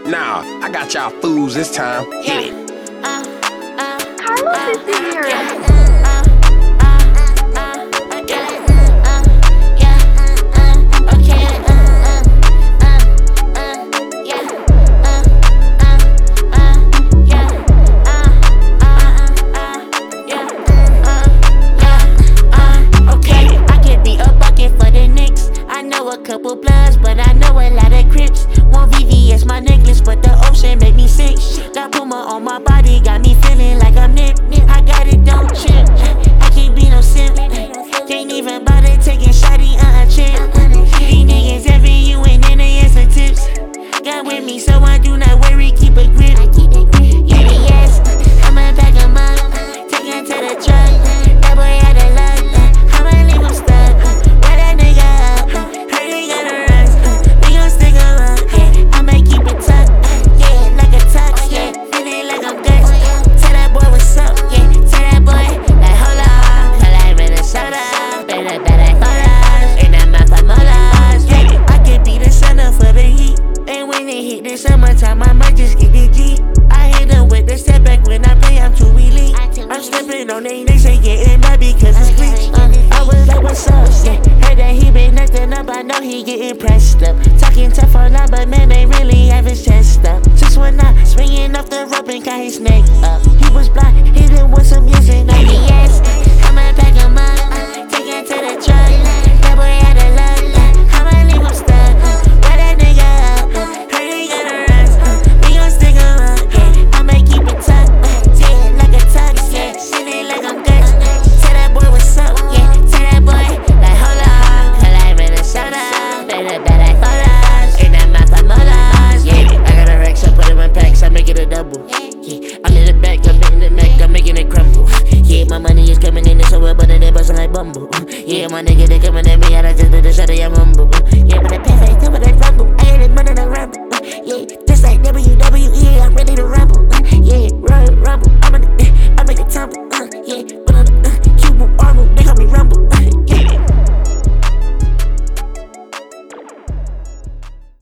Nah, I got y'all fools this time. Hit it. Carlos is here. Couple bloods, but I know a lot of Crips. One VVS my necklace, but the ocean make me sick. Got Puma on my body, got me feeling like I'm Nip. I got it, don't trip. I can't be no simp. Can't even bother taking shotty, chip. These niggas envy you and then they answer tips. Got with me, so I do not worry, keep a grip. Yeah, yes, I'ma back him up, take him to the truck. That boy had a luck, I'ma leave him stuck. Where that nigga up? Summertime, I might just get the G. I hit them with the step back when I play, I'm too elite. I'm stepping on they say getting mad because it's glitch. I was like, what's up? Yeah. Heard that he been acting up, I know he getting pressed up. Talking tough on line, but man, they really have his chest up. Just when I swinging off the rope and got his neck up. He was blind, he didn't want some music, now he yes. I'ma pack him up, take him to the truck. That boy had a luck, I'ma leave him stuck. Where that nigga up? Heard he got a Yeah, my nigga, they coming at me, and I just did the shot of your mumble. Yeah, but the perfect